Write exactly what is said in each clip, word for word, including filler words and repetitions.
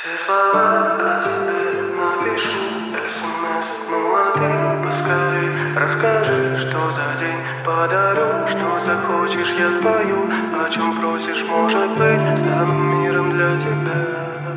Все слова о тебе напишу, смс, ну а ты поскорей расскажи, что за день подарю, что захочешь, я спою, о чем просишь, может быть, стану миром для тебя.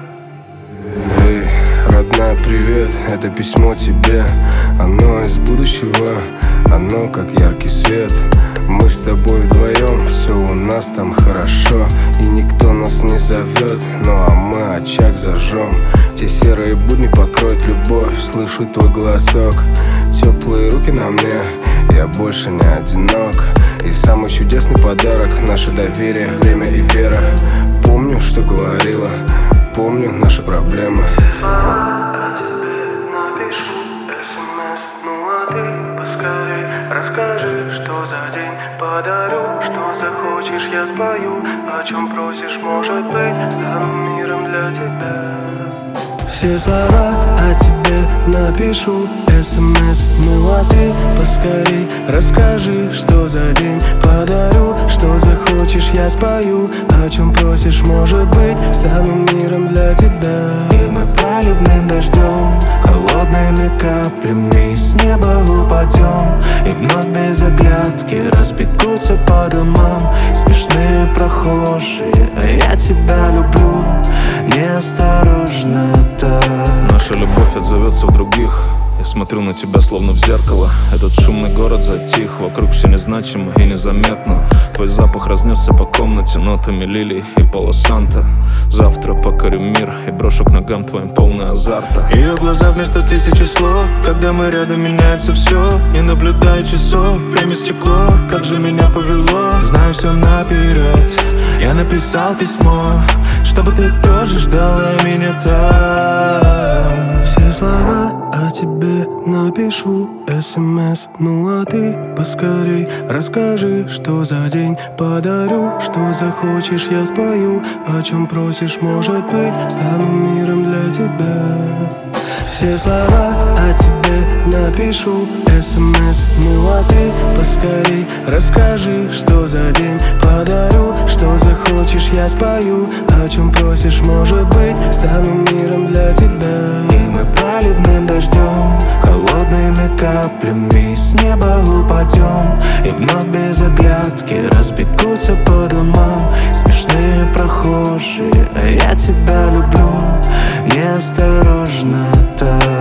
Эй, родная, привет, это письмо тебе. Оно из будущего, оно как яркий свет. Мы с тобой вдвоем, все у нас там хорошо, и никто нас не зовет, ну а мы очаг зажжем. Те серые будни покроют любовь, слышу твой голосок, теплые руки на мне, я больше не одинок. И самый чудесный подарок — наше доверие, время и вера. Помню, что говорила, помню наши проблемы. Все слова о тебе напишу, смс, ну а ты поскорей расскажи, что за день подарю, что захочешь, я спою, о чем просишь, может быть, стану миром для тебя. Все слова о тебе напишу, смс, ну а ты поскорей расскажи, что за день подарю, что захочешь, я спою, о чем просишь, может быть, стану миром для тебя. И мы проливным дождем, холодными каплями с неба упадем, и вновь без оглядки разбегутся по домам смешные прохожие. А я тебя люблю неосторожно так. Наша любовь отзовется в других. Я смотрю на тебя словно в зеркало. Этот шумный город затих, вокруг все незначимо и незаметно. Твой запах разнесся по комнате нотами лилий и полосанта. Завтра покорю мир и брошу к ногам твоим полный азарта. Ее глаза вместо тысячи слов, когда мы рядом, меняется все. Не наблюдая часов, время стекло, как же меня повело. Знаю все наперед, я написал письмо, чтобы ты тоже ждала меня там. Все слова о тебе напишу, смс, ну а ты поскорей расскажи, что за день подарю, что захочешь, я спою, о чем просишь, может быть, стану миром для тебя. Все слова о тебе напишу, смс, ну а ты поскорей расскажи, что за день подарю, что захочешь, я спою, о чем просишь, может быть, стану миром для тебя. И мы проливным дождем, холодными каплями с неба упадем, и вновь без оглядки разбегутся по домам смешные прохожие. А я тебя люблю неосторожно так.